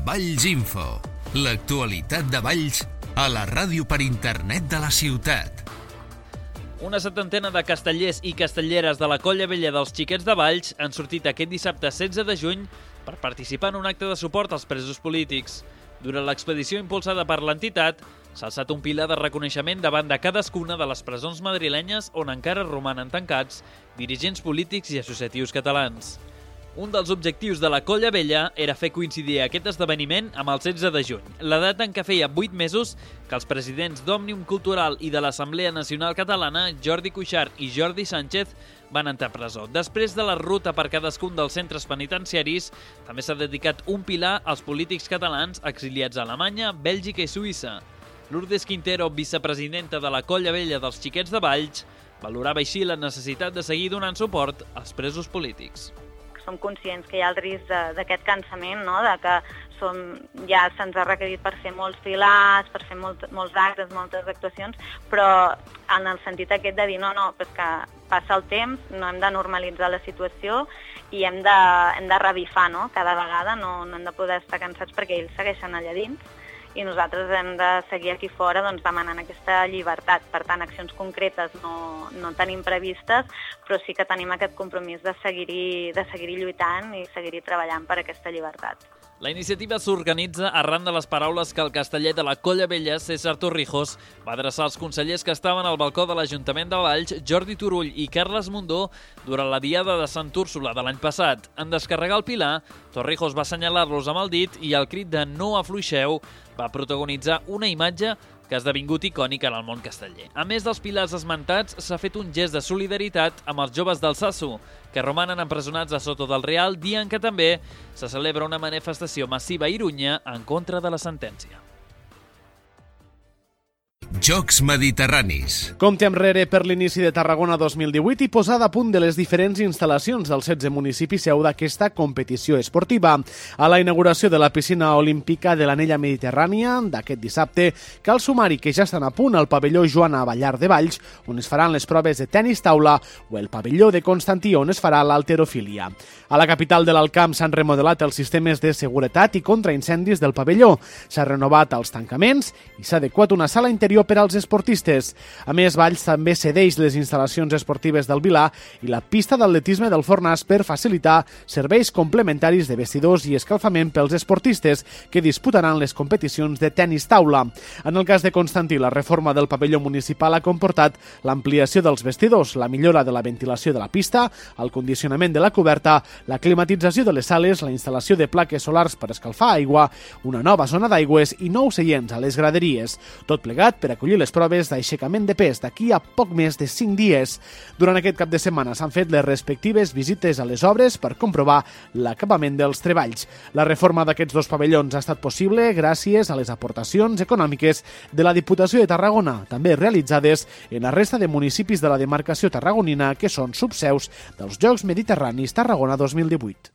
Valls Info, l'actualitat de Valls a la ràdio per internet de la ciutat. Una setantena de castellers i castelleres de la Colla Vella dels Xiquets de Valls han sortit aquest dissabte 16 de juny per participar en un acte de suport als presos polítics. Durant l'expedició impulsada per l'entitat, s'ha alçat un pilar de reconeixement davant de cadascuna de les presons madrilenyes on encara romanen tancats dirigents polítics i associatius catalans. Un dels objectius de la Colla Vella era fer coincidir aquest esdeveniment amb el 16 de juny, la data en què feia 8 mesos que els presidents d'Òmnium Cultural i de l'Assemblea Nacional Catalana, Jordi Cuixart i Jordi Sánchez, van entrar a presó. Després de la ruta per cadascun dels centres penitenciaris, també s'ha dedicat un pilar als polítics catalans exiliats a Alemanya, Bèlgica i Suïssa. Lourdes Quintero, vicepresidenta de la Colla Vella dels Xiquets de Valls, valorava així la necessitat de seguir donant suport als presos polítics. Som conscients que hi ha el risc d'aquest cansament, no? De que ja se'ns ha requerit per fer molts pilars, per fer molts actes, moltes actuacions, però en el sentit aquest de dir no, és que passa el temps, no hem de normalitzar la situació i hem de revifar, no? Cada vegada no hem de poder estar cansats perquè ells segueixen allà dins i nosaltres hem de seguir aquí fora demanant aquesta llibertat. Per tant, accions concretes no tenim previstes, però sí que tenim aquest compromís de seguir-hi lluitant i seguir-hi treballant per aquesta llibertat. La iniciativa s'organitza arran de les paraules que el casteller de la Colla Vella, César Torrijos, va adreçar als consellers que estaven al balcó de l'Ajuntament de Valls, Jordi Turull i Carles Mundó, durant la diada de Sant Úrsula de l'any passat. En descarregar el pilar, Torrijos va assenyalar-los amb el dit i el crit de "No afluixeu" va protagonitzar una imatge que ha esdevingut icònica en el món casteller. A més dels pilars esmentats, s'ha fet un gest de solidaritat amb els joves d'Altsasu, que romanen empresonats a Soto del Real, dia en què també se celebra una manifestació massiva a Irunya en contra de la sentència. Jocs Mediterranis. Compte enrere per l'inici de Tarragona 2018 i posada a punt de les diferents instal·lacions dels 16 municipis seu d'aquesta competició esportiva. A la inauguració de la piscina olímpica de l'Anella Mediterrània d'aquest dissabte, cal sumar-hi que ja estan a punt el pavelló Joana Ballar de Valls, on es faran les proves de tenis taula, o el pavelló de Constantí, on es farà l'halterofília. A la capital de l'Alt Camp s'han remodelat els sistemes de seguretat i contraincendis del pavelló. S'ha renovat els tancaments i s'ha adequat una sala interior per als esportistes. A més, Valls també cedeix les instal·lacions esportives del Vilà i la pista d'atletisme del Fornàs per facilitar serveis complementaris de vestidors i escalfament pels esportistes que disputaran les competicions de tenis taula. En el cas de Constantí, la reforma del pavelló municipal ha comportat l'ampliació dels vestidors, la millora de la ventilació de la pista, el condicionament de la coberta, la climatització de les sales, la instal·lació de plaques solars per escalfar aigua, una nova zona d'aigües i nous seients a les graderies. Tot plegat per acollir les proves d'aixecament de pes d'aquí a poc més de 5 dies. Durant aquest cap de setmana s'han fet les respectives visites a les obres per comprovar l'acabament dels treballs. La reforma d'aquests dos pavellons ha estat possible gràcies a les aportacions econòmiques de la Diputació de Tarragona, també realitzades en la resta de municipis de la demarcació tarragonina que són subseus dels Jocs Mediterranis Tarragona 2018.